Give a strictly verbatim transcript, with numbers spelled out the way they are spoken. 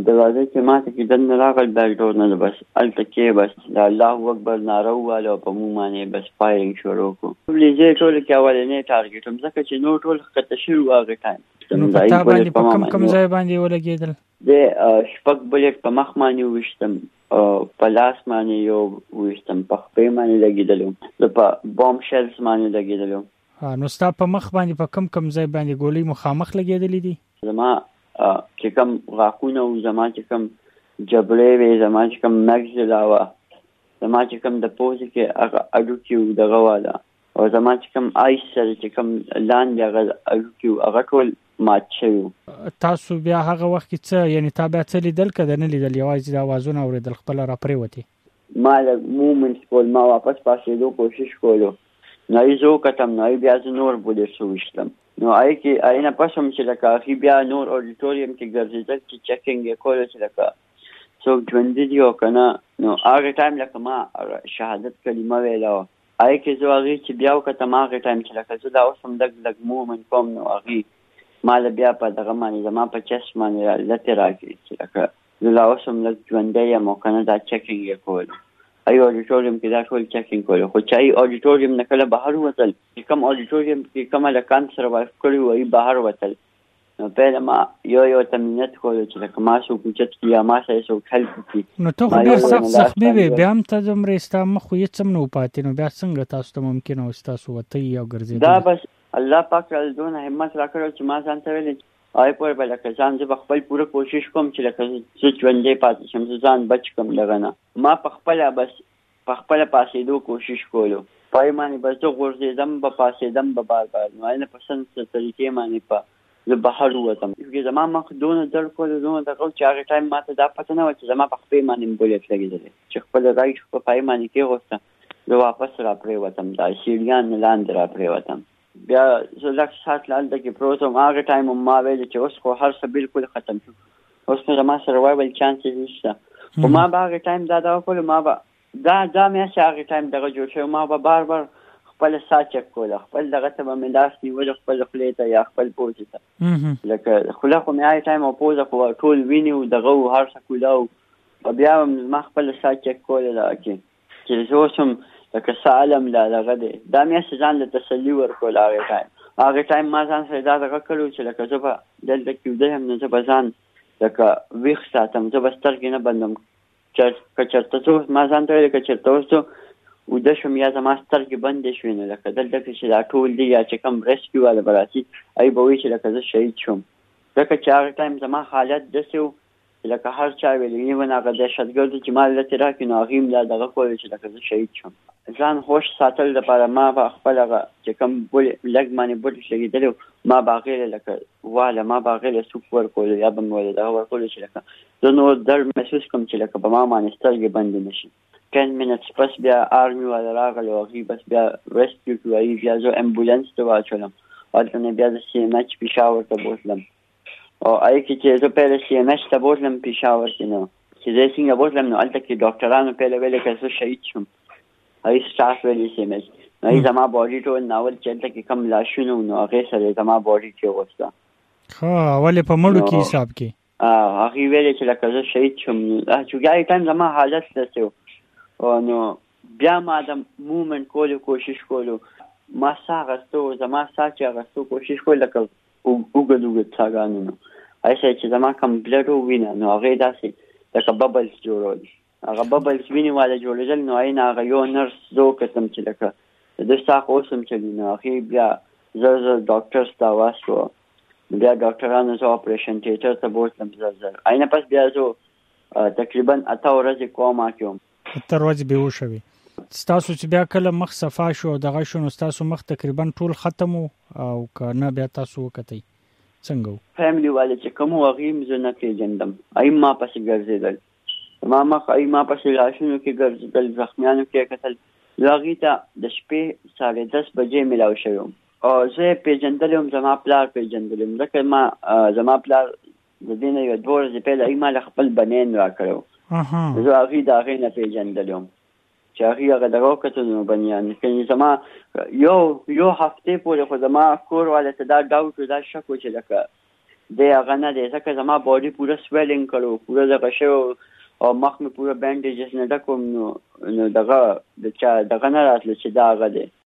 دروازه کې ماته کې دننه راغل بیا ډور نه بس هلته کې بس د الله اکبر ناره وواله او په مو باندې بس فایرنګ شروع کړو لیزې ټولو کې اولنی ټارګېټ هم ځکه چې نور ټول ښکته شوي وو هغې ټایم نو په تا باندې په کم کم ځای باندې ولګېدل؟ د شپږ بلېټ په مخ باندې وویشتم، په لاس باندې یو وویشتم، په خپې باندې لګېدلی وم، زه په بام شیلز باندې لګېدلی وم. نو ستا په مخ باندې په کم کم ځای باندې ګولۍ مخامخ لګېدلې دي؟ زما چې کوم غاښونه وو، زما چې کوم جبړې وې، زما چې کوم مګزلا وه، زما چې کوم د پوزې کې هغه اډوکي وو دغه واله، او زما چې کوم آیس سره چې کوم لاندې هغه اډوکي وو هغه ټول مات شوي وو. تاسو بیا هغه وخت کې څه یعنې تا بیا څه لیدل که د نه لیدل یوازې د اوازونه اورېدل خپله راپرېوتې؟ ما لږ مومنټس کول، ما واپس پاسېدو کوشش کولو، نو ای زه وکتم، نو ای بیا زه نور بولېټس وویشتم، نو ای کې ای نه پس هم چې لکه هغې بیا نور اډیټوریم کې ګرځېدل چې چیکینګ یې کولو چې لکه څوک ژوندي دي او که نه. نو هغې ټایم لکه ما شهادت کلمه ویله وه، ای کې زه هغې چې بیا وکتم هغې ټایم چې لکه زه دا اوس هم لږ لږ مومنټ کوم، نو هغې ما له بیا په دغه باندې زما په چست باندې لتې راکړي چې لکه زه لا اوس هم لږ ژوندی یم او که نه دا چیکینګ یې کولو. ای اډیټوریم کې دا ټول چیکینګ کولو، خو چې ای اډیټوریم نه کله بهر وتل، چې کوم اډیټوریم کې کومه لکان سروایو کړي وو ای بهر وتل، نو پیله ما یو یو ته منت کولو چې لکه ما څوک اوچت کړي یا ما سره څوک هیلپ وکړي. نو ته خو ډېر سخت زخمي وې، بیا هم ته دومره ستا مخ خو هېڅ هم نه و پاتې، نو بیا څنګه تاسو ته ممکنه وه ستاسو وتی او ګرځېدل؟ دا بس الله پاک راله دونه همت راکړی چې ما ځان ته ویلې آی پورې به لکه ځان زه به خپل پوره کوشش کوم چې لکه زه ژوندی پاتې شم، زه ځان بچ کړم دغه نه. ما په خپله بس په خپله پاسېدو کوشش کولو، پای باندې به زه غورځېدم به پاسېدم به بار بار، نو نه په سم څه طریقې باندې به زه بهر ووتم. زما مخ دونه درد کولو دونه دغه چې هغې ټایم ما ته دا پته نه وه چې زما په خپې باندې بولېټ لګېدلی، چې خپله رایټ په پای باندې کېغوسته، زه واپس را پرېوتم، دا سیړیان لاندې را پرېوتم. بیا زه لږ ساعت له هلته کې پروت وم، هغې ټایم هم ما ویلې چې اوس خو هر څه بلکل ختم شو، اوس نو زما سروایول چانسز نشته. خو ما به هغې ټایم دا دغه کولو، ما به دا دا مې هسې هغې ټایم دغه جوړ شوی، ما به بار بار خپله سا چک کوله، خپل دغه ته به مې لاس نیوله، خپل خولې ته یا خپل پوزې ته، لکه خوله خو مې هغې ټایم او پوزه خو ټول وینې و دغه و هر څه کوله و، بیا به ما خپله سا چک کوله دغه کې چې زه اوس هم لکه څه علم لا دغه دی. دا مې هسې ځان له تسلي ورکول هغې ټایم. هغې ټایم ما ځان سره دا دغه کړی چې لکه زه به دلته کې ویده یم، نو زه به ځان لکه ویښ ساتم، زه به سترګې نه بندم، که چېرته څه ما ځان ته ویلې که چېرته اوس زه ویده شوم یا زما سترګې بندې شوې، نو لکه دلته کې چې دا ټول دي یا چې کوم ریسکیو والا به راسي ای به وایي چې لکه زه شهید شوم، ځکه چې هغه ټایم زما حالت داسې و چې لکه هر چا ویلي ایون هغه دهشتګردو چې ما لتې راکړي نو هغې هم دا دغه کولو چې لکه زه شهید شوم. ځان هوش ساتل دپاره ما به خپل هغه چې کوم بولې لږ باندې بوټس لګېدلی و ما به هغې له لکه واله ما به هغې له سوپ ورکولو یا به مې ورله دغه ورکولو چې لکه زه نور درد محسوس کړم چې لکه په ما باندې سترګې بندې نه شي. ټین منټس پس بیا آرمي والا راغل او هغې بس بیا ریسکیو کړو، هغې بیا زه امبولانس ته واچولم، هلته نه بیا زه سی ایم ایچ پېښور ته بوتلم، او هغې کې چې زه پیله سی ایم ایچ ته بوتلم پېښور کې، نو چې زه څنګه بوتلم نو هلته کې ډاکټرانو پیله ویلې که زه شهید شم، هغې سټاف ویلې سی ایم ایچ، نو هغې زما باډي ټول ناول چې هلته کې کم لاشونه وو نو هغې سره زما باډي کېغوسته. ښه ولې په مړو کې حساب کې؟ هغې ویلې چې لکه زه شهید شم، چې هغې ټایم زما حالت داسې و، نو بیا ما د مومنټ کولو کوشش کولو، ما ساه اخیستو، زما ساه چې اخیستو کوشش کولو لکه اوږد اوږد ساګانو، نو هسې چې زما کم بلډ و وینه نو هغې داسې لکه ببلز جوړول، هغه ببلز وینې والا جوړېدل، نو هغې نه هغه یو نرس زه وکتم چې لکه د ده ساه خو اوس هم چلي، نو هغې بیا زر زر ډاکټرس ته آواز شوه، بیا ډاکټرانو زه اپریشن تیټر ته بوتلم زر زر، هغې نه پس بیا زه تقریبا اته ورځې کوما کې وم، اته ورځې بېهوشه وې. ستاسو چې بیا کله مخ صفا شو او دغه شو نو ستاسو مخ تقریبا ټول ختم و او که نه بیا تاسو وکتئ څنګه و؟ فیملي والا چې کوم و هغې هم زه نه پېژندم، هغې ما پسې ګرځېدل، زما مخ هغې ما پسې لاسونو کې ګرځېدل، زخمیانو کې یې کتل، زه هغې ته د شپې ساړه دس بجې میلاو شوی وم او زه یې پېژندلی وم، زما پلار پېژندلی وم، ځکه ما زما پلار د دې نه یوه دوه ورځې پهله هغې ما له خپل بنین راکړی و، زه هغې د هغې نه پېژندلی وم چې هغې هغه دغه وکتل نو بنیان که زما یو یو هفتې پورې خو زما کور والا ته دا ډاوټ و دا شک و چې لکه دی هغه نه دی ځکه زما باډي پوره سویلینګ کړو پوره دغه شو او مخ مې پوره بینډیجز نه ډکوم نو نو دغه د چا دغه نه راتله چې دا هغه دی